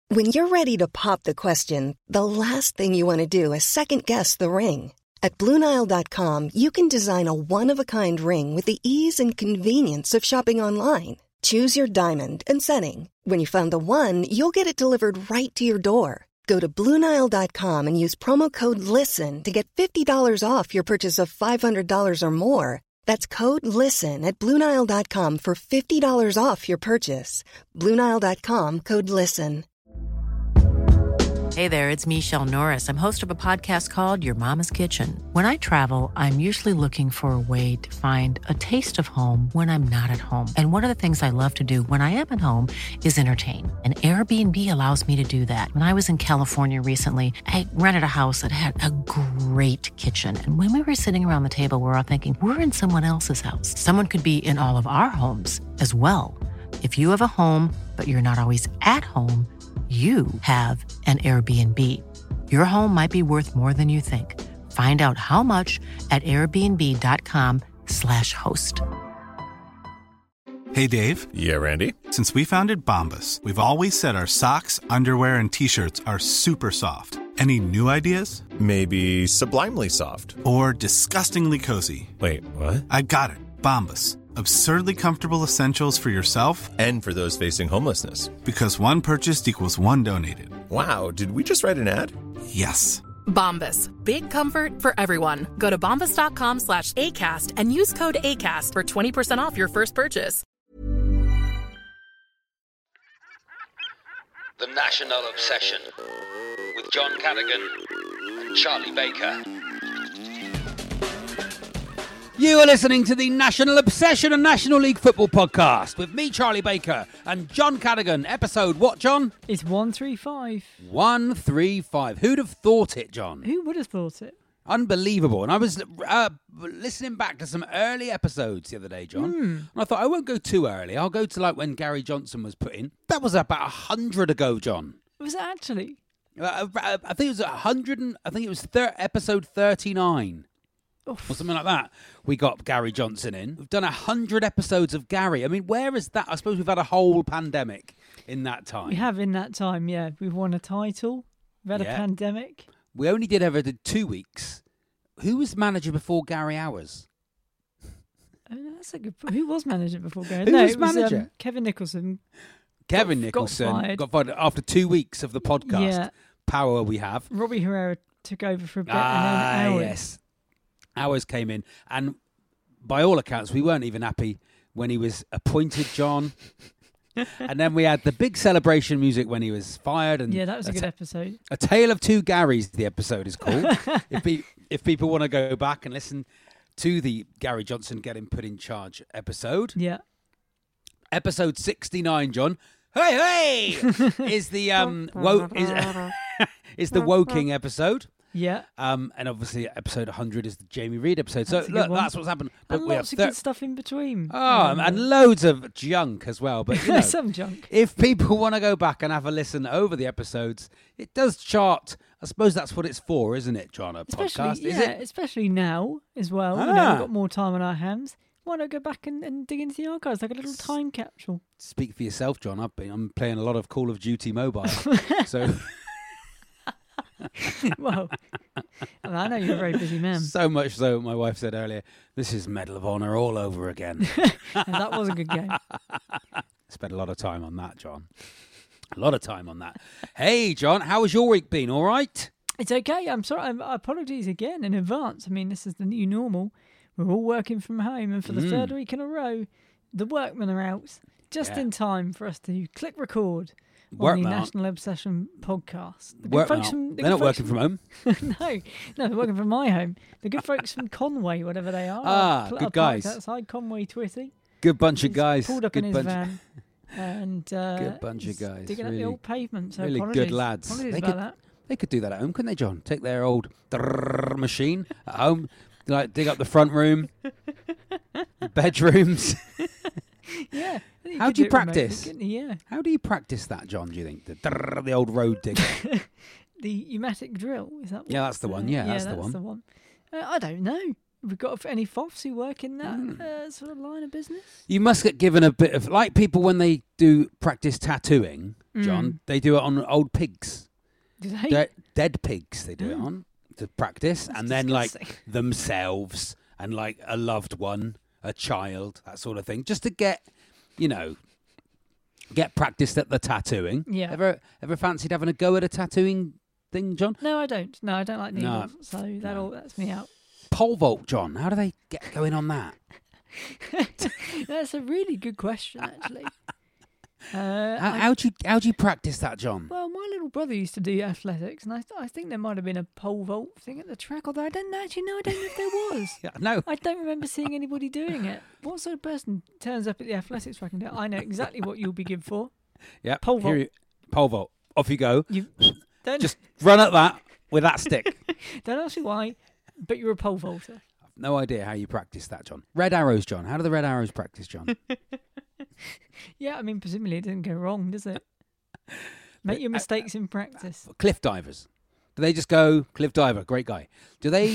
When you're ready to pop the question, the last thing you want to do is second-guess the ring. At BlueNile.com, you can design a one-of-a-kind ring with the ease and convenience of shopping online. Choose your diamond and setting. When you find the one, you'll get it delivered right to your door. Go to BlueNile.com and use promo code LISTEN to get $50 off your purchase of $500 or more. That's code LISTEN at BlueNile.com for $50 off your purchase. BlueNile.com, code LISTEN. Hey there, it's Michelle Norris. I'm host of a podcast called Your Mama's Kitchen. When I travel, I'm usually looking for a way to find a taste of home when I'm not at home. And one of the things I love to do when I am at home is entertain. And Airbnb allows me to do that. When I was in California recently, I rented a house that had a great kitchen. And when we were sitting around the table, we were all thinking, we're in someone else's house. Someone could be in all of our homes as well. If you have a home, but you're not always at home, you have an Airbnb. Your home might be worth more than you think. Find out how much at airbnb.com/host. Hey, Dave. Yeah, Randy. Since we founded Bombas, we've always said our socks, underwear, and T-shirts are super soft. Any new ideas? Maybe sublimely soft. Or disgustingly cozy. Wait, what? I got it. Bombas. Absurdly comfortable essentials for yourself and for those facing homelessness. Because one purchased equals one donated. Wow, did we just write an ad? Yes. Bombas. Big comfort for everyone. Go to bombas.com/ACAST and use code ACAST for 20% off your first purchase. The National Obsession with John Cadogan and Charlie Baker. You are listening to the National Obsession and National League Football Podcast with me, Charlie Baker, and John Cadogan. Episode what, John? It's 135. 135. Who'd have thought it, John? Who would have thought it? Unbelievable. And I was listening back to some early episodes the other day, John. And I thought, I won't go too early. I'll go to like when Gary Johnson was put in. That was about 100 ago, John. Was it actually? I think it was 100 and I think it was episode 39. Or something like that. We got Gary Johnson in. We've done 100 episodes of Gary. I mean, where is that? I suppose we've had a whole pandemic in that time. We have in that time, yeah. We've won a title. We've had a pandemic. We only did 2 weeks. Who was manager before Gary Hours? Oh, no, that's a good. Who was manager before Gary? Who was manager? Kevin Nicholson. Kevin Nicholson got fired after 2 weeks of the podcast. Yeah. Power we have. Robbie Herrera took over for a bit. And then yes. Hours came in, and by all accounts, we weren't even happy when he was appointed, John. And then we had the big celebration music when he was fired. And yeah, that was a good episode. A Tale of Two Garys, the episode is called. if people want to go back and listen to the Gary Johnson getting put in charge episode. Yeah. Episode 69, John. Hey, is the is the Woking episode. Yeah. And obviously episode 100 is the Jamie Reid episode. So look, that's what's happened. But and we lots have of good stuff in between. And loads of junk as well. But you know, some junk. If people want to go back and have a listen over the episodes, it does chart. I suppose that's what it's for, isn't it, John? A podcast, is it? Especially now as well. You know, we've got more time on our hands. Why not go back and dig into the archives like a little time capsule? Speak for yourself, John. I'm playing a lot of Call of Duty Mobile. So... Well, I know you're a very busy man. So much so, my wife said earlier, this is Medal of Honor all over again. And that was a good game. Spent a lot of time on that, John. A lot of time on that. Hey, John, how has your week been? All right? It's okay. I'm sorry. Apologies again in advance. I mean, this is the new normal. We're all working from home, and for the third week in a row, the workmen are out just in time for us to click record. On the National Obsession podcast. They're not working from home. No, they're working from my home. The good folks from Conway, whatever they are. Good guys. Outside Conway Twitty. Good bunch of guys. Pulled up in his van. And good bunch of guys. Digging up the old pavement. So really good lads. They could do that at home, couldn't they, John? Take their old machine at home, like dig up the front room, bedrooms. Yeah. How do you practice? Yeah. How do you practice that, John, do you think? The old road digger. The pneumatic drill, is that what? Yeah, that's the one. Yeah, that's the one. I don't know. We've got any FOFs who work in that sort of line of business? You must get given a bit of, like people when they do practice tattooing, John, they do it on old pigs. Do they? Dead pigs they do it on to practice. That's and then disgusting. like themselves and like a loved one, a child, that sort of thing. Just to get, get practiced at the tattooing. Yeah. Ever fancied having a go at a tattooing thing, John? No, I don't. No, I don't like needles. So that's me out. Pole vault, John. How do they get going on that? That's a really good question, actually. How do you practice that, John? Well, my little brother used to do athletics, and I think there might have been a pole vault thing at the track, although I don't know if there was. Yeah, no. I don't remember seeing anybody doing it. What sort of person turns up at the athletics track and do it? I know exactly what you'll be good for. Yeah, pole vault. Pole vault. Off you go. Don't just run at that with that stick. Don't ask me why, but you're a pole vaulter. I've no idea how you practice that, John. Red arrows, John. How do the red arrows practice, John? Yeah, I mean, presumably it didn't go wrong, does it? Make your mistakes in practice. Cliff divers. Do they just go cliff diver? Great guy. Do they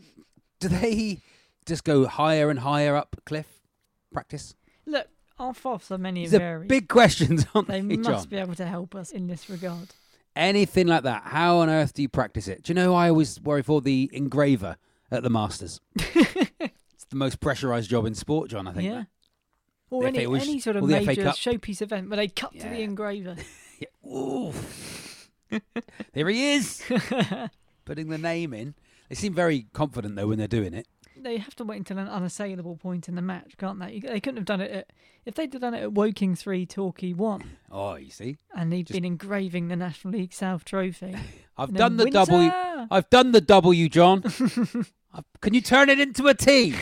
just go higher and higher up cliff practice? Look, our FOFs are many and These are varied. big questions, aren't They they, must John? be able to help us in this regard. Anything like that. How on earth do you practice it? Do you know who I always worry for? The engraver at the Masters. It's the most pressurised job in sport, John, I think. Yeah. Or The FA any sort of or the FA major Cup. showpiece event where they cut to the engraver. Yeah. Ooh. There he is. Putting the name in. They seem very confident, though, when they're doing it. They have to wait until an unassailable point in the match, can't they? They couldn't have done it if they'd have done it at Woking 3, Torquay 1. Oh, you see. And they'd been engraving the National League South trophy. I've done the W, John. Can you turn it into a T?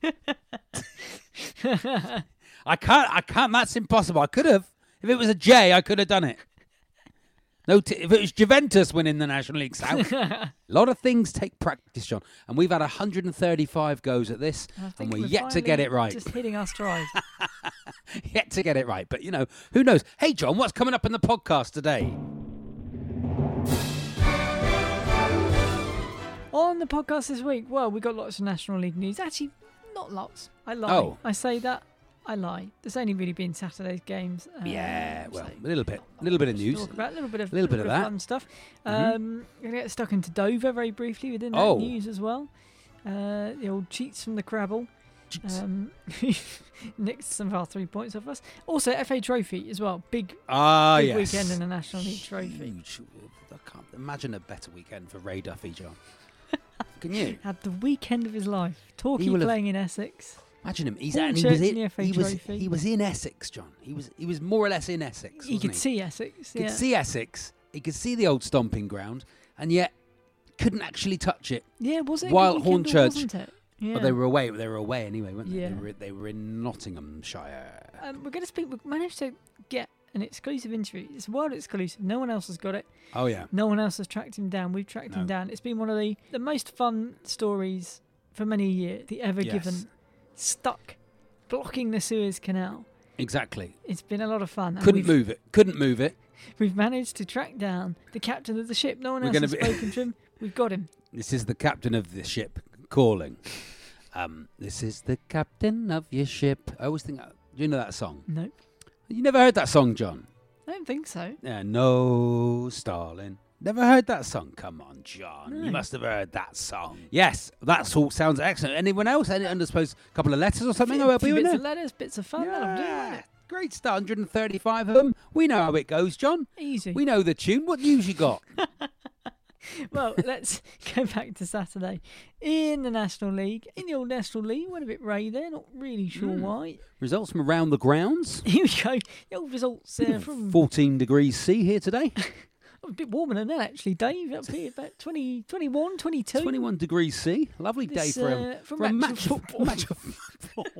I can't. That's impossible. I could have. If it was a J, I could have done it. No, if it was Juventus winning the National League South. A lot of things take practice, John. And we've had 135 goes at this, and we're yet to get it right. Just hitting our stride. Yet to get it right. But, who knows? Hey, John, what's coming up in the podcast today? On the podcast this week, well, we got lots of National League news. Actually, not lots. I lie. Oh. I say that. I lie. There's only really been Saturday's games. Yeah, well, so a little bit of news. Talk about a little bit of that fun stuff. We're going to get stuck into Dover very briefly within that news as well. The old cheats from the Crabble. Nicked some of our 3 points off us. Also, FA Trophy as well. Big yes. weekend in the National League Trophy. Huge. I can't imagine a better weekend for Ray Duffy, John. Can you? Had the weekend of his life. Torquay playing in Essex. Imagine him. He was in Essex, John. He was more or less in Essex. He could see Essex. He could see Essex. He could see the old stomping ground, and yet couldn't actually touch it. Yeah, was it? While Hornchurch. Hornchurch. Yeah. Well, they were away. They were away anyway, weren't they? Yeah. They were in Nottinghamshire. We're going to speak. We managed to get an exclusive interview. It's world exclusive. No one else has got it. Oh yeah. No one else has tracked him down. We've tracked him down. It's been one of the most fun stories for many a year. The Ever Given stuck blocking the Suez Canal. Exactly. It's been a lot of fun. Couldn't move it. We've managed to track down the captain of the ship. No one else has spoken to him. We've got him. This is the captain of the ship calling. This is the captain of your ship. I always think. Do you know that song? No. You never heard that song, John? I don't think so. Yeah, no, Starling. Never heard that song? Come on, John. No. You must have heard that song. Yes, that all sounds excellent. Anyone else? I suppose a couple of letters or something? A few bits of letters, bits of fun. That'll do, won't it? Great start. 135 of them. We know how it goes, John. Easy. We know the tune. What news you got? Well, let's go back to Saturday. In the National League, in the old National League, went a bit Ray there, not really sure why. Results from around the grounds. Here we go. The old results from 14 degrees C here today. A bit warmer than that, actually, Dave. Up here, about 20, 21, 22. 21 degrees C. Lovely day for a match of football. Match of football.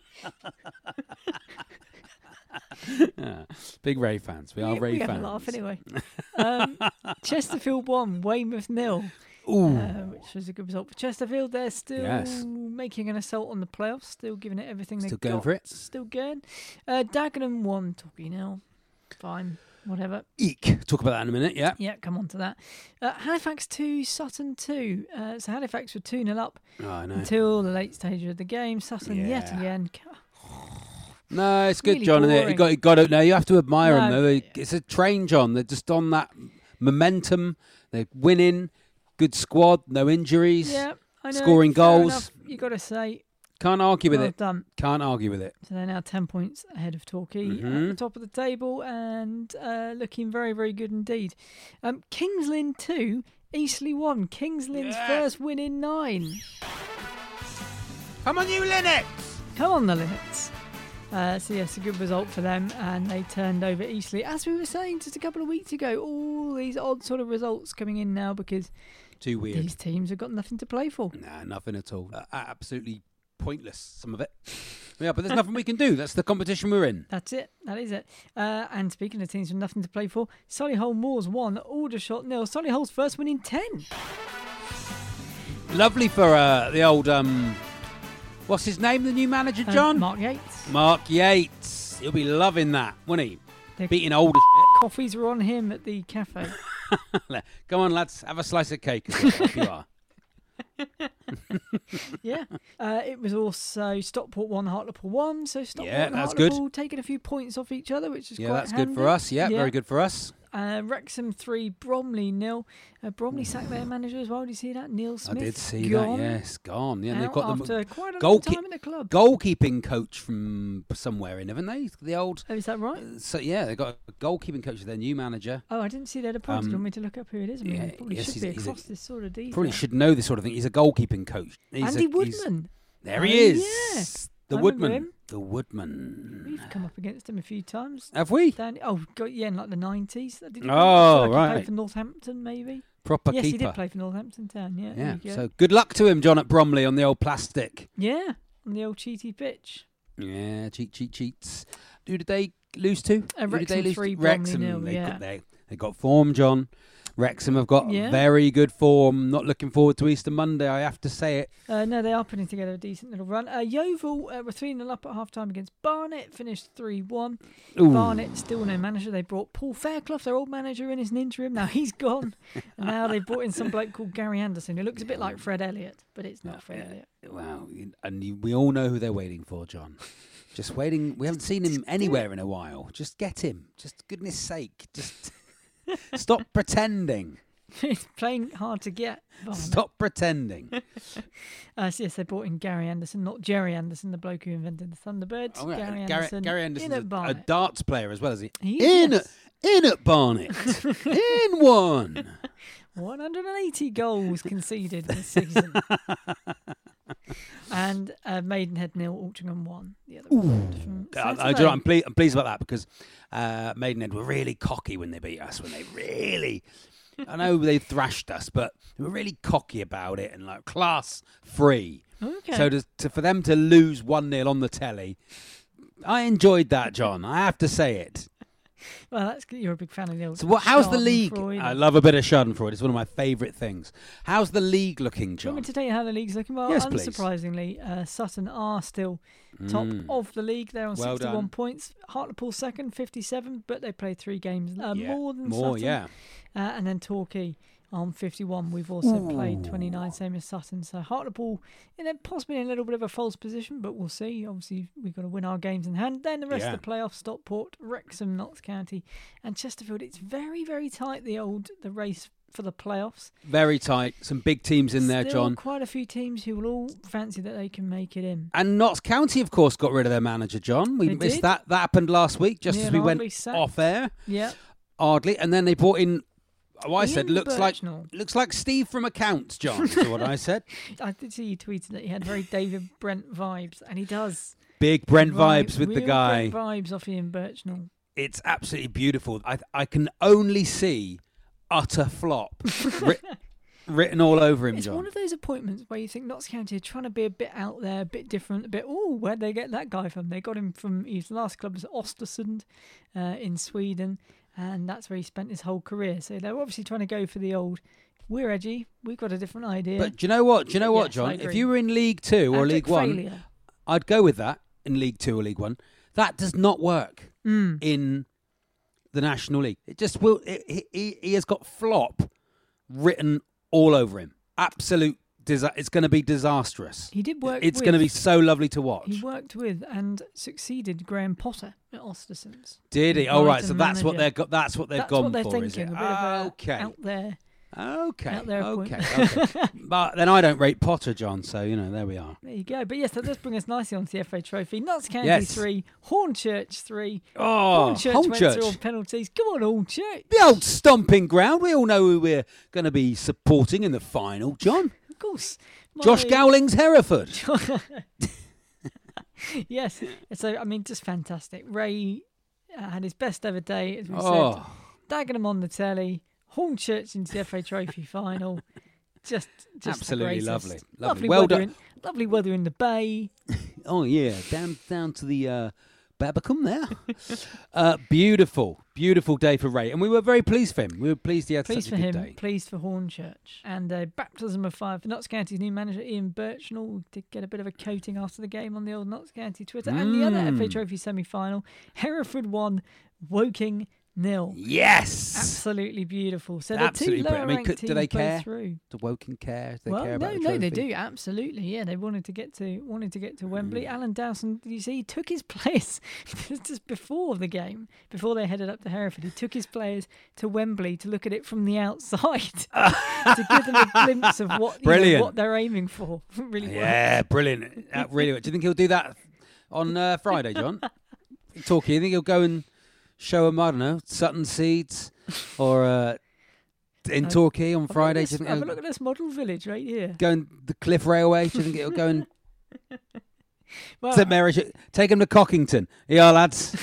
Big Ray fans. We are Ray fans. We had a laugh anyway. Chesterfield 1, Weymouth 0. Which was a good result for Chesterfield. They're still making an assault on the playoffs, still giving it everything they've got. Still going for it. Still going. Dagenham 1, Torquay 0. Fine. whatever. Eek. Talk about that in a minute, yeah. Yeah, come on to that. Halifax 2, Sutton 2. So Halifax were 2-0 up until the late stage of the game. Sutton yet again. No, it's good, Really John. boring. You got to. No, you have to admire them. Though. It's a train, John. They're just on that momentum. They're winning. Good squad. No injuries. Yeah, I know. Scoring Fair goals. enough. You got to say. Can't argue with it. Done. Can't argue with it. So they're now 10 points ahead of Torquay at the top of the table and looking very, very good indeed. Kings Lynn 2, Eastleigh 1. Kings Lynn's first win in 9. Come on, you Linnets! Come on, the Linnets. So yes, a good result for them, and they turned over Eastleigh. As we were saying just a couple of weeks ago, all these odd sort of results coming in now because too weird. These teams have got nothing to play for. Nah, nothing at all. Absolutely pointless, some of it. Yeah, but there's nothing we can do. That's the competition we're in. That's it. That is it. And speaking of teams with nothing to play for, Solihull Moors 1, Aldershot 0. Solihull's first win in 10. Lovely for the old... what's his name, the new manager, John? Mark Yates. Mark Yates. He'll be loving that, won't he? The beating older shit. Coffees were on him at the cafe. Go on, lads. Have a slice of cake as well, if you are. Yeah. It was also Stockport 1, Hartlepool 1. So Stockport and that's Hartlepool good. taking a few points off each other, which is quite that's handy. good for us. Yeah, very good for us. Wrexham 3, Bromley 0. Bromley sacked their manager as well. Did you see that? Neil Smith. I did see gone. that, yes. Gone. Yeah, Out they've got after quite a long time in the club. Goalkeeping coach from somewhere in, haven't they? The old... Oh, is that right? So, yeah, they've got a goalkeeping coach, their new manager. Oh, I didn't see that appointed. Do you want me to look up who it is? I mean, it probably should be across this sort of detail. Probably should know this sort of thing. He's a goalkeeping coach. Andy Woodman. There he is. Yeah. The I Woodman. remember him. The Woodman. We've come up against him a few times. Have we? In like the 90s. Did he He play for Northampton, maybe? Proper yes, keeper. He did play for Northampton Town, yeah. Yeah, so good luck to him, John, at Bromley on the old plastic. Yeah, on the old cheaty pitch. Yeah, cheats. Who did they lose to? Wrexham 3, Bromley 0, They got form, John. Wrexham have got very good form. Not looking forward to Easter Monday, I have to say it. No, they are putting together a decent little run. Yeovil were 3-0 up at half-time against Barnet, finished 3-1. Barnet still no manager. They brought Paul Fairclough, their old manager, in as an interim. Now he's gone. And now they've brought in some bloke called Gary Anderson, who looks a bit like Fred Elliott, but it's not Fred Elliott. Wow, and we all know who they're waiting for, John. Just waiting. We haven't seen him anywhere in a while. Just get him. Just goodness sake. Just... Stop pretending. It's playing hard to get. Stop pretending. So yes, they brought in Gary Anderson, not Jerry Anderson, the bloke who invented the Thunderbirds. Oh, yeah. Gary Anderson's a darts player as well, is he? In at Barnet. In one. 180 goals conceded this season. And Maidenhead 0, Altrincham 1. The other one. I'm pleased about that because Maidenhead were really cocky when they beat us. I know they thrashed us, but they were really cocky about it and like class free. Okay. So for them to lose 1-0 on the telly, I enjoyed that, John. I have to say it. Well, that's good. You're a big fan of the old. So how's the league? Schadenfreude. I love a bit of Schadenfreude. It's one of my favourite things. How's the league looking, John? Do you want me to tell you how the league's looking? Well, yes, please. Unsurprisingly, Sutton are still top of the league. They're on 61 done. points. Hartlepool second, 57, but they played 3 games more than more, Sutton. yeah. And then Torquay on 51. We've also played 29, same as Sutton. So Hartlepool possibly in a little bit of a false position, but we'll see. Obviously, we've got to win our games in hand. Then the rest of the playoffs: Stockport, Wrexham, Notts County, and Chesterfield. It's very, very tight. The race for the playoffs. Very tight. Some big teams in there, John. Quite a few teams who will all fancy that they can make it in. And Notts County, of course, got rid of their manager, John. We missed that. That happened last week, just as we went off air. Yeah. Ardley, and then they brought in. Oh, I said, looks like Steve from Accounts, John, is what I said. I did see you tweeted that he had very David Brent vibes, and he does. Big Brent vibes with the guy. Brent vibes off Ian Birchnell. It's absolutely beautiful. I can only see utter flop written all over him, John. It's one of those appointments where you think Notts County are trying to be a bit out there, a bit different, a bit, where'd they get that guy from? They got him from, his last club was Östersund in Sweden. And that's where he spent his whole career. So they're obviously trying to go for the old, we're edgy, we've got a different idea. But do you know what? John? If you were in League 2 or League 1, I'd go with that in League 2 or League 1. That does not work in the National League. It just will. He has got flop written all over him. Absolute. It's going to be disastrous. He did work. It's going to be so lovely to watch. He worked with and succeeded Graham Potter at Osterson's. Did he? Oh, right. So that's what manager. they've got. That's what they've That's gone what they're for. thinking. Is it? A bit of Okay. out there. Okay. Out there Okay. But then I don't rate Potter, John. So there we are. There you go. But yes, that does bring us nicely onto the FA Trophy. Notts County 3, Hornchurch 3. Oh, Hornchurch went Hornchurch. through on penalties. Come on, Hornchurch. The old stomping ground. We all know who we're going to be supporting in the final, John. Of course. Josh Gowling's Hereford. Yes. So, I mean, just fantastic. Ray had his best ever day, as we said. Dagenham on the telly. Hornchurch into the FA Trophy final. Just Absolutely the lovely. Lovely Well weather done. Lovely weather in the bay. Oh, yeah. Down to the Babacombe there. Beautiful day for Ray. And we were very pleased for him. We were pleased he had Pleased such for a good him, day. pleased for Hornchurch. And a baptism of fire for Notts County's new manager, Ian Birchnell. Did get a bit of a coating after the game on the old Notts County Twitter. And the other FA Trophy semi-final, Hereford 1, Woking 0. Yes! Absolutely beautiful. So Absolutely the two lower brilliant. ranked teams Do they both care? through. Do Woking care? Do they Well, care about the no, they trophy? do absolutely. Yeah, they wanted to get to Wembley. Alan Dowson, did you see? He took his players just before the game, before they headed up to Hereford. He took his players to Wembley to look at it from the outside to give them a glimpse of what what they're aiming for. Really, Yeah, brilliant. Really, do you think he'll do that on Friday, John? Talkie, you think he'll go and show them, I don't know, Sutton Seeds or in Torquay on Friday? Do you think have a look at this model village right here. Going the Cliff Railway? Do you think it'll go and Well, St Mary's? Take him to Cockington. Yeah, lads.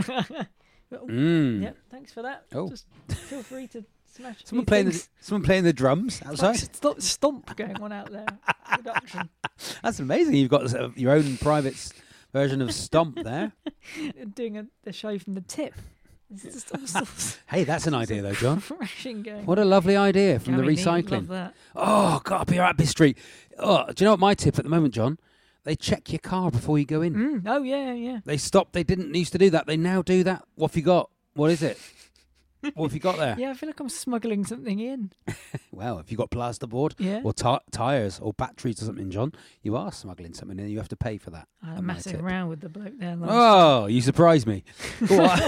Yeah, thanks for that. Oh. Just feel free to smash. Someone playing the drums outside. Stop stomp going on out there. Production. That's amazing. You've got your own private version of Stomp there. Doing the show from the tip. It's just all sorts Hey, that's an idea though, John. of thrashing going. What a lovely idea from Gary the Neal, recycling. love that. Oh, God, up here at Abbey Street. Oh, do you know what my tip at the moment, John? They check your car before you go in. Oh yeah. They stopped. They didn't used to do that. They now do that. What have you got? What is it? What have you got there? Yeah, I feel like I'm smuggling something in. Well, if you've got plasterboard Yeah. or tyres or batteries or something, John, you are smuggling something in. You have to pay for that. I had a on my massive tip. row with the bloke there. Oh, you surprised me. Go on.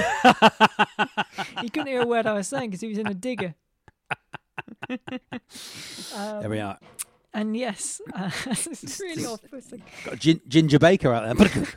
He couldn't hear a word I was saying because he was in a digger. There we are. And yes, it's really off-putting. Got a Ginger Baker out there.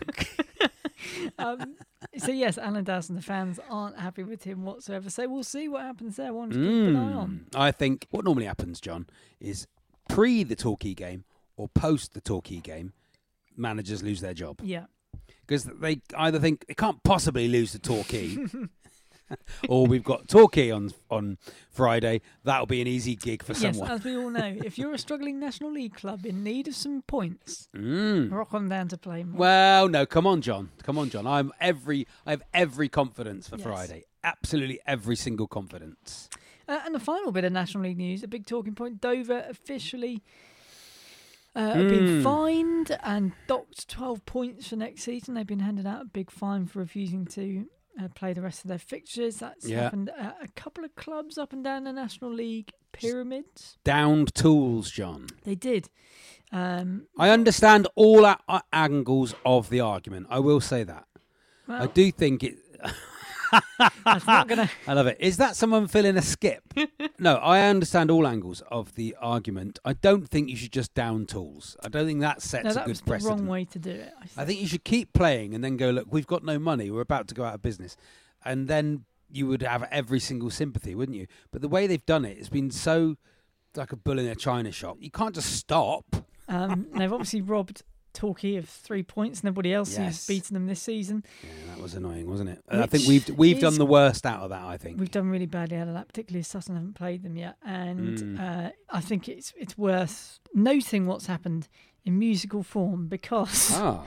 So yes, Alan Dowson, the fans aren't happy with him whatsoever. So we'll see what happens there. One to keep an eye on. I think what normally happens, John, is pre the Torquay game or post the Torquay game, managers lose their job. Yeah. Because they either think they can't possibly lose to Torquay, or we've got Torquay on Friday. That'll be an easy gig for someone. Yes, as we all know, if you're a struggling National League club in need of some points, rock on down to Plainmoor. Well, no, come on, John. I have every confidence for Yes. Friday. Absolutely every single confidence. And the final bit of National League news, a big talking point, Dover officially have been fined and docked 12 points for next season. They've been handed out a big fine for refusing to play the rest of their fixtures. That's happened at a couple of clubs up and down the National League pyramids. Downed tools, John. They did. I understand all angles of the argument. I will say that. Well, I do think it... that's not going to... I love it. Is that someone filling a skip? No, I understand all angles of the argument. I don't think you should just down tools. I don't think that sets No, a that good was the precedent. wrong way to do it. I think you should keep playing and then go, look, we've got no money. We're about to go out of business. And then you would have every single sympathy, wouldn't you? But the way they've done it, it's been so like a bull in a china shop. You can't just stop. They've obviously robbed Torquay of 3 points. Nobody else Yes. has beaten them this season. Yeah, that was annoying, wasn't it? I Which think we've done is- the worst out of that, I think. We've done really badly out of that, particularly as Sutton haven't played them yet. And I think it's worth noting what's happened in musical form because Ah.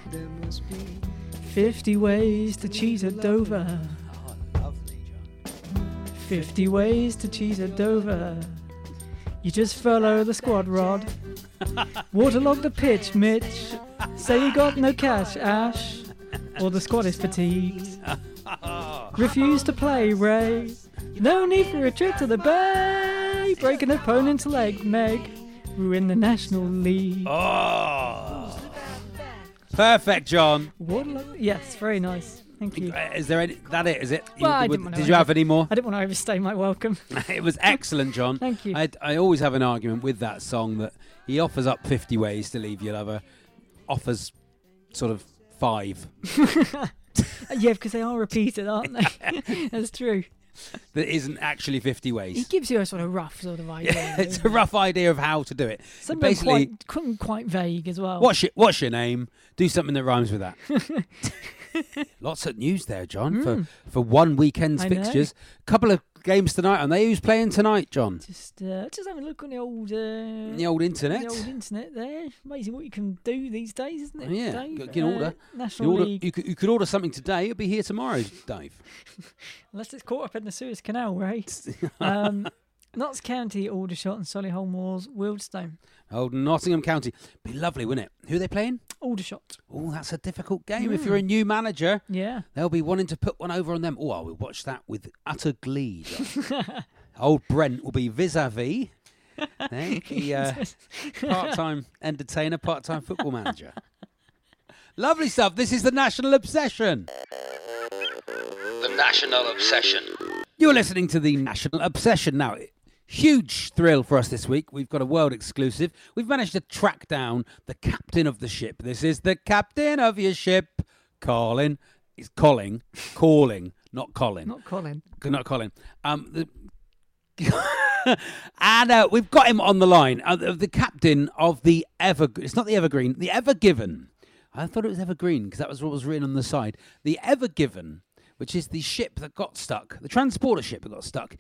50 ways to cheat at Dover. Oh, lovely, John. 50 ways to cheat at Dover. You just follow the squad rod. Waterlog the pitch, Mitch. Say you got no cash, Ash. or the squad is fatigued. Refuse to play, Ray. No need for a trip to the bay. Break an opponent's leg, Meg. Ruin the National League. Oh, perfect, John. Yes, very nice. Thank you. Is there any? That it? Is it? Well, Did you have any more? I didn't want to overstay my welcome. It was excellent, John. Thank you. I always have an argument with that song that he offers up 50 ways to leave your lover, offers sort of 5. Yeah, because they are repeated, aren't they? That's true. That isn't actually 50 ways. He gives you a sort of rough sort of idea. Yeah, it's a rough idea of how to do it. Some basically, quite vague as well. What's your name? Do something that rhymes with that. Lots of news there, John, for one weekend's fixtures. Couple of games tonight, and who's playing tonight, John? Just having a look on the old internet. The old internet there. Amazing what you can do these days, isn't it? Yeah, Dave? you can order. National League. You could order something today. It'll be here tomorrow, Dave. Unless it's caught up in the Suez Canal, right? Notts County, Aldershot and Solihull Moors, Wealdstone. Oh, Nottingham County. Be lovely, wouldn't it? Who are they playing? Aldershot. Oh, that's a difficult game. If you're a new manager, they'll be wanting to put one over on them. Oh, I will watch that with utter glee. Old Brent will be vis-a-vis. Part-time entertainer, part-time football manager. Lovely stuff. This is the National Obsession. The National Obsession. You're listening to the National Obsession now. Huge thrill for us this week. We've got a world exclusive. We've managed to track down the captain of the ship. This is the captain of your ship, Colin. It's calling, not Colin. Not Colin. Not Colin. And we've got him on the line. The captain of the it's not the Evergreen, the Ever Given. I thought it was Evergreen because that was what was written on the side. The Ever Given, which is the ship that got stuck, the transporter ship that got stuck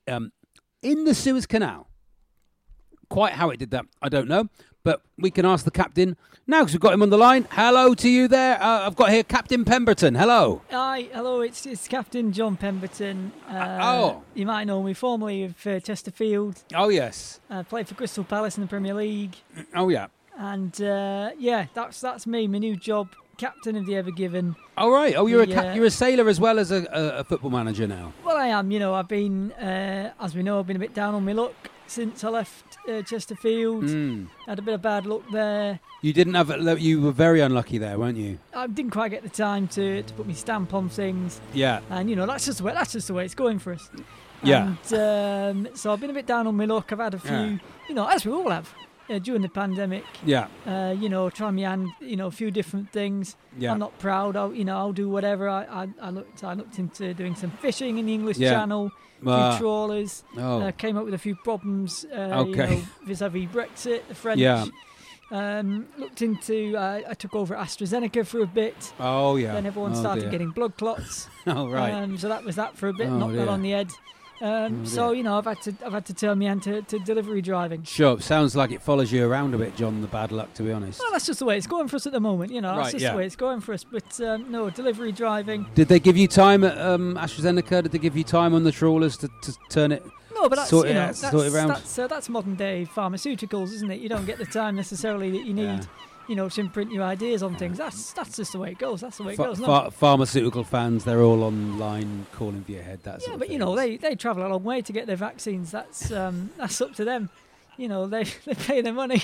in the Suez Canal. Quite how it did that, I don't know. But we can ask the captain now because we've got him on the line. Hello to you there. I've got here Captain Pemberton. Hello. Hi, hello. It's Captain John Pemberton. You might know me formerly of Chesterfield. Oh, yes. Played for Crystal Palace in the Premier League. Oh, yeah. And, that's me, my new job. Captain of the Ever Given. Oh, right. Oh, you're a sailor as well as a football manager now. Well, I am. You know, I've been, as we know, I've been a bit down on my luck since I left Chesterfield. Had a bit of bad luck there. You were very unlucky there, weren't you? I didn't quite get the time to put my stamp on things. Yeah. And, that's just the way it's going for us. Yeah. And so I've been a bit down on my luck. I've had a few, as we all have. During the pandemic, try me hand, a few different things. Yeah. I'm not proud. I'll do whatever. I looked into doing some fishing in the English Channel, a few trawlers. Came up with a few problems, vis-a-vis Brexit, the French. Yeah. Looked into. I took over AstraZeneca for a bit. Oh yeah. Then everyone started getting blood clots. Oh right. So that was that for a bit. Knocked that on the head. I've had to turn my hand to delivery driving. Sure, sounds like it follows you around a bit, John. The bad luck, to be honest. Well, that's just the way it's going for us at the moment. That's just the way it's going for us. But no, delivery driving. Did they give you time at AstraZeneca? Did they give you time on the trawlers to turn it? No, but that's sort it around. That's modern day pharmaceuticals, isn't it? You don't get the time necessarily that you need. To imprint your ideas on things. That's just the way it goes. That's the way it goes. Pharmaceutical fans, they're all online calling for your head. They travel a long way to get their vaccines. That's up to them. They pay their money.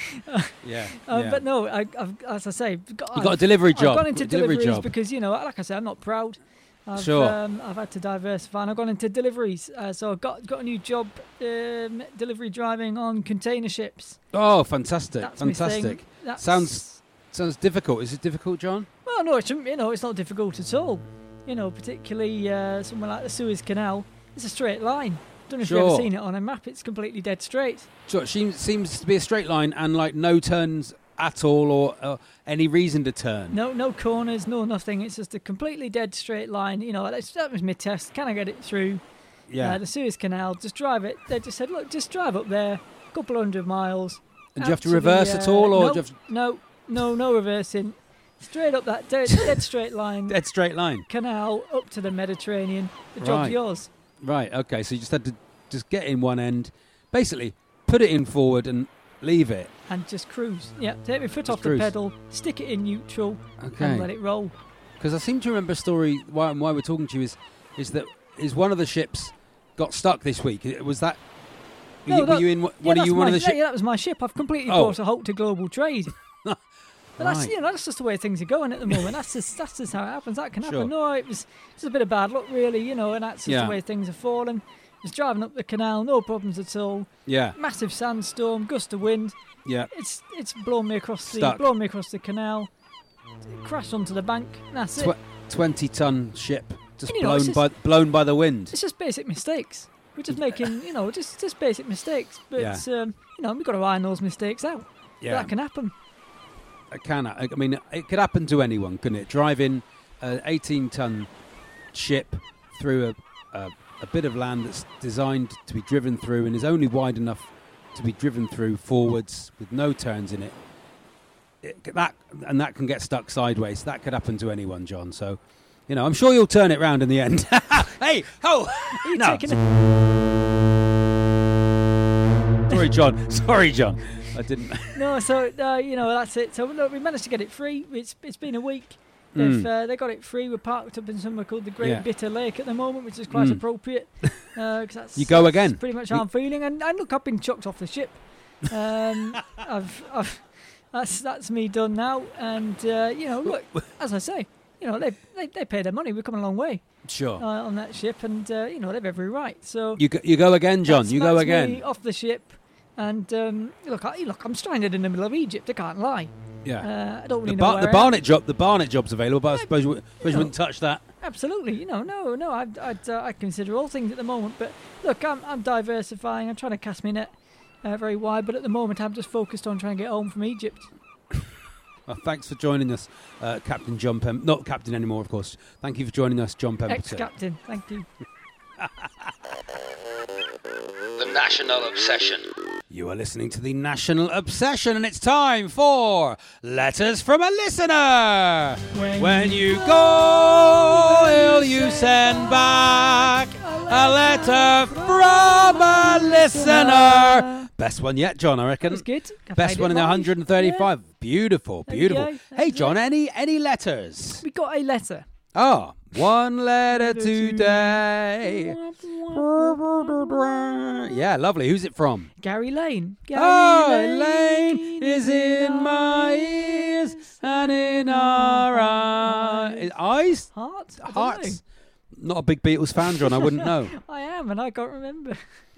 But no, as I say, you've got a delivery job. I've gone into deliveries because like I say, I'm not proud. I've had to diversify and I've gone into deliveries. So I've got a new job, delivery driving on container ships. Oh, fantastic. That's fantastic. Sounds difficult. Is it difficult, John? Well, no, it's not difficult at all. Particularly somewhere like the Suez Canal. It's a straight line. Don't know if you've ever seen it on a map. It's completely dead straight. Sure, it seems to be a straight line and like no turns at all or any reason to turn. No corners, no nothing. It's just a completely dead straight line. That was my test. Can I get it through the Suez Canal? Just drive it. They just said, look, just drive up there, a couple 100 miles. And do you have to reverse at all? Or no reversing. Straight up that dead straight line. Dead straight line. Canal up to the Mediterranean. The job's yours. Right, okay. So you just had to just get in one end, basically put it in forward and leave it. And just cruise. Yeah, take my foot off the pedal, stick it in neutral and let it roll. Because I seem to remember a story. Why we're talking to you is that one of the ships got stuck this week. Was that? Were you in one of the ships? Yeah, that was my ship. I've completely brought a halt to global trade. But Right. that's just the way things are going at the moment. That's just how it happens. That can happen. Sure. No, it was just a bit of bad luck, really, and that's just the way things are falling. I was driving up the canal, no problems at all. Yeah. Massive sandstorm, gust of wind. Yeah. It's blown me across the canal. Crashed onto the bank. That's it. 20-ton ship just And, blown by the wind. It's just basic mistakes. We're just making, just basic mistakes. But we've got to iron those mistakes out. Yeah. That can happen. It can. I mean, it could happen to anyone, couldn't it? Driving an 18-ton ship through a bit of land that's designed to be driven through and is only wide enough to be driven through forwards with no turns in it. That can get stuck sideways. That could happen to anyone, John. So, I'm sure you'll turn it round in the end. Hey, no. Sorry, John. I didn't. No, so that's it. So look, we managed to get it free. It's been a week. They got it free. We're parked up in somewhere called the Great Bitter Lake at the moment, which is quite appropriate. That's, you go again. Pretty much how I'm feeling. And look, I've been chucked off the ship. That's me done now. And look, as I say, they pay their money. We've come a long way. Sure. On that ship, and they've every right. So you go again, John. You go again. Me off the ship. And look, I'm stranded in the middle of Egypt. I can't lie. Yeah. I don't really know where the Barnet job. The Barnet job's available, but I suppose you wouldn't touch that. Absolutely. No. I consider all things at the moment. But look, I'm diversifying. I'm trying to cast my net very wide. But at the moment, I'm just focused on trying to get home from Egypt. Well, thanks for joining us, Captain John Pemberton. Not captain anymore, of course. Thank you for joining us, John Pemberton. Ex-captain. Thank you. The National Obsession. You are listening to the National Obsession, and it's time for Letters from a Listener. When you go, will you send back a letter from a listener? Best one yet, John, I reckon. That's good. Best one in the 135. Yeah. Beautiful. Yeah, hey, John, any letters? We got a letter. Oh, one letter today. Yeah, lovely. Who's it from? Gary Lane. Lane is in my ears and in our eyes. Hearts. Not a big Beatles fan, John. I wouldn't know. I am, and I can't remember.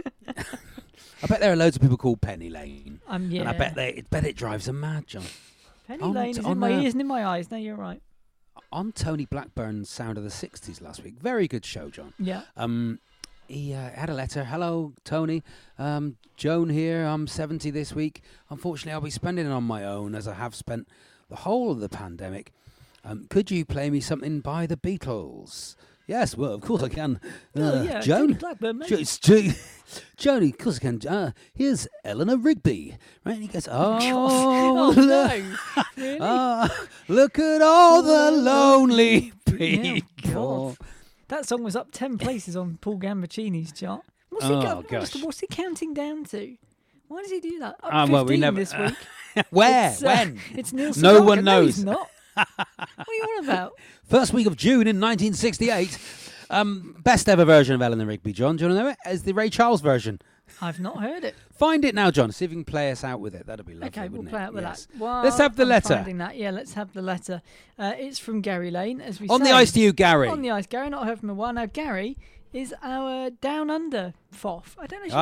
I bet there are loads of people called Penny Lane. Yeah. And I bet it drives them mad, John. Penny Lane is in my ears and in my eyes. No, you're right. On Tony Blackburn's Sound of the 60s last week. Very good show, John. Yeah. He had a letter. Hello, Tony. Joan here. I'm 70 this week. Unfortunately, I'll be spending it on my own as I have spent the whole of the pandemic. Could you play me something by the Beatles? Yes, well, of course I can. Joan? Tony Blackburn, mate. Joni, of course I can. Here's Eleanor Rigby. Right? And he goes, no. Really? Look at all the lonely people. That song was up 10 places on Paul Gambaccini's chart. What's he counting down to? Why does he do that? Up 15 this week. Where? When? It's Neil Sedaka. No one knows. No, he's not. What are you on about? First week of June in 1968. Best ever version of Eleanor Rigby, John. Do you want to know it? As the Ray Charles version. I've not heard it. Find it now, John. See if you can play us out with it. That'd be lovely. Okay, we'll play out with that. Let's have the letter. Finding that. Yeah, let's have the letter. It's from Gary Lane, as we On say. the ice to you, Gary. On the ice, Gary. Not heard from a while. Now, Gary is our Down Under FOF. I don't know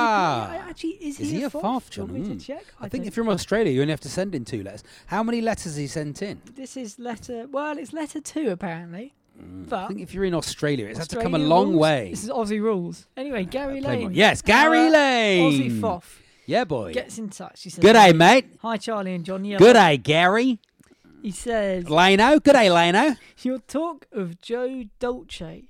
is he a FOF? John? Want me to check? I think if you're from Australia, you only have to send in 2 letters. How many letters has he sent in? This is letter... Well, it's letter 2, apparently. But I think if you're in Australia, it's had to come a long way. This is Aussie rules. Anyway, Gary Lane. Yes, Gary Lane. Aussie FOF. Yeah, boy. Gets in touch. He says, G'day, mate. Hi, Charlie and John. Yeah, G'day, Gary. He says... Lano. G'day, Lano. Your talk of Joe Dolce...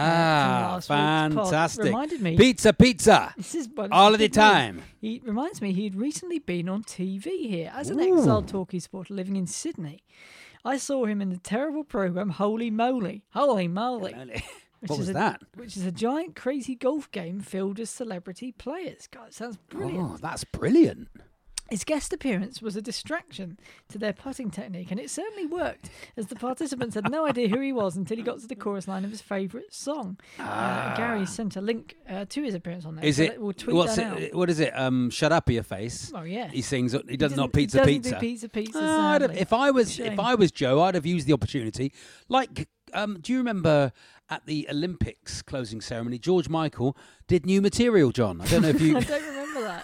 fantastic. Reminded me. Pizza. This is all of the time. He reminds me he'd recently been on TV here as an exiled talkie supporter living in Sydney. I saw him in the terrible programme Holy Moly. What was that? Which is a giant crazy golf game filled with celebrity players. God, it sounds brilliant. Oh, that's brilliant. His guest appearance was a distraction to their putting technique, and it certainly worked, as the participants had no idea who he was until he got to the chorus line of his favourite song. Gary sent a link to his appearance on there. Is it? We'll tweet that out. What is it? Shut up, your face. Oh yeah. He sings. He does not pizza. Doesn't do pizza. If I was Joe, I'd have used the opportunity. Like, do you remember at the Olympics closing ceremony, George Michael did new material, John? I don't know if you. I don't remember that.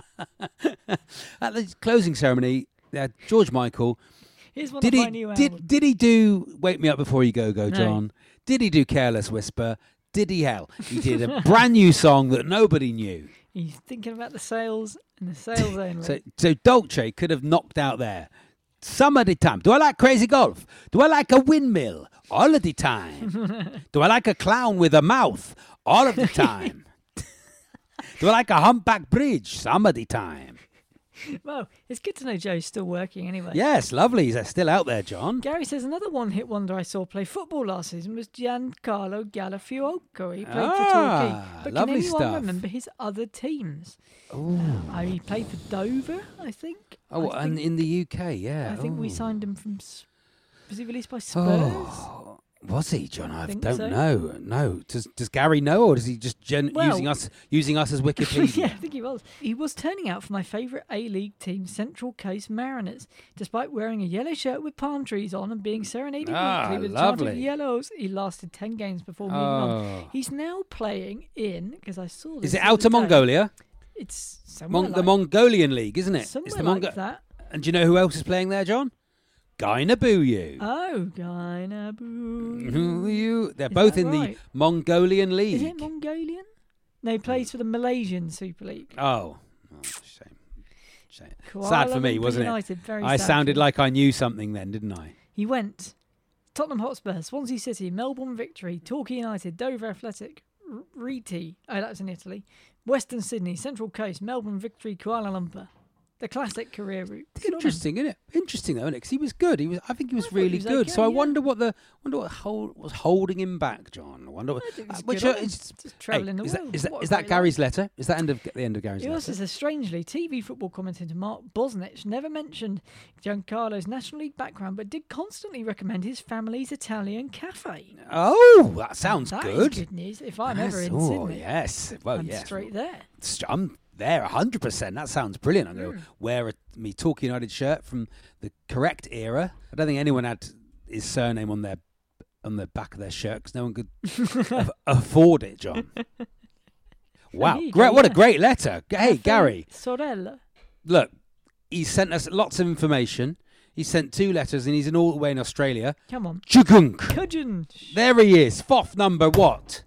At the closing ceremony, George Michael. Here's one of my new albums. Did he do Wake Me Up Before You Go, No. John? Did he do Careless Whisper? Did he hell? He did a brand new song that nobody knew. He's thinking about the sales and the sales only. So Dolce could have knocked out there. Some of the time. Do I like Crazy Golf? Do I like a windmill? All of the time. Do I like a clown with a mouth? All of the time. Do I like a humpback bridge? Some of the time. Well, it's good to know Joe's still working anyway. Yes, lovely. He's still out there, John. Gary says another one-hit wonder I saw play football last season was Giancarlo Galafioco. He played for Torquay. But can lovely anyone stuff. remember his other teams? He played for Dover, I think. Oh, and in the UK, yeah. I think we signed him from... Was he released by Spurs? Was he, John? I think don't so. know. No. Does Gary know, or is he just using us as Wikipedia? Yeah, I think he was. He was turning out for my favourite A-League team, Central Coast Mariners. Despite wearing a yellow shirt with palm trees on and being serenaded weekly with a chant of yellows, he lasted 10 games before moving on. He's now playing in, because I saw this. Is it Outer Mongolia? It's somewhere the Mongolian League, isn't it? Somewhere It's the like that. And do you know who else is playing there, John? Guy Nabuyu. Oh, Guy Nabuyu. They're both in right? the Mongolian League. Is it Mongolian? No, he plays for the Malaysian Super League. Oh, shame. Kuala Sad for me, Lumpur wasn't United, it? very I sad sounded for like I knew something then, didn't I? He went Tottenham Hotspur, Swansea City, Melbourne Victory, Torquay United, Dover Athletic, Rieti, that's in Italy, Western Sydney, Central Coast, Melbourne Victory, Kuala Lumpur. The classic career route. Interesting, isn't it? Interesting though, isn't it? Because he was good. I think he was really he was good. okay, So I yeah. wonder what was holding him back, John. I wonder. Just travelling the world. Is that Gary's letter? Is that the end of Gary's He letter? also says, strangely, TV football commentator Mark Bosnich never mentioned Giancarlo's National League background, but did constantly recommend his family's Italian cafe. Oh, that sounds That good. is good news. If I'm ever in Oh, Sydney, yes. Well, I'm yes. straight there. I'm there 100%. That sounds brilliant. I'm going to wear me Torquay United shirt from the correct era. I don't think anyone had his surname on the back of their shirt because no one could afford it, John. Wow. Great! What a great letter. Hey, Gary. Sorella. Look, he sent us lots of information. He sent 2 letters and he's all the way in Australia. Come on. Chugunk. Cudgeon. There he is. FOF number what?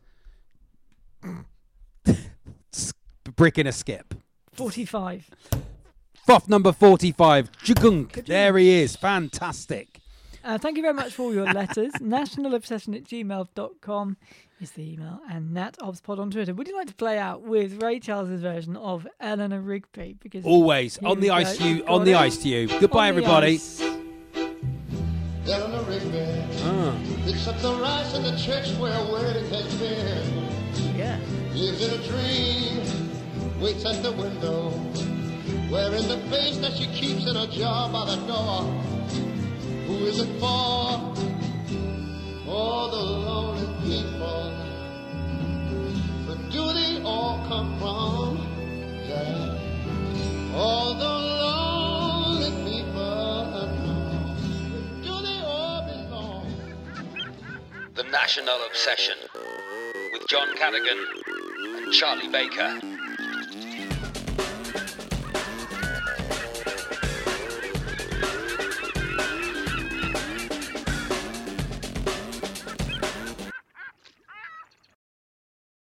Brick in a skip. 45. FOF number 45. Chugunk. There he is. Fantastic. Thank you very much for all your letters. nationalobsession@gmail.com is the email, and NatObsPod on Twitter. Would you like to play out with Ray Charles's version of Eleanor Rigby? Because always on the ice to you. On the ice to you. Goodbye, everybody. Eleanor Rigby. Picks up the rice in the church where a wedding has been. Yeah. Lives in a dream. Waits at the window. Wearing the face that she keeps in a jar by the door. Who is it for? For the lonely people. But do they all come from? Yeah. All the lonely people. But do they all belong? The National Obsession with John Cadogan and Charlie Baker.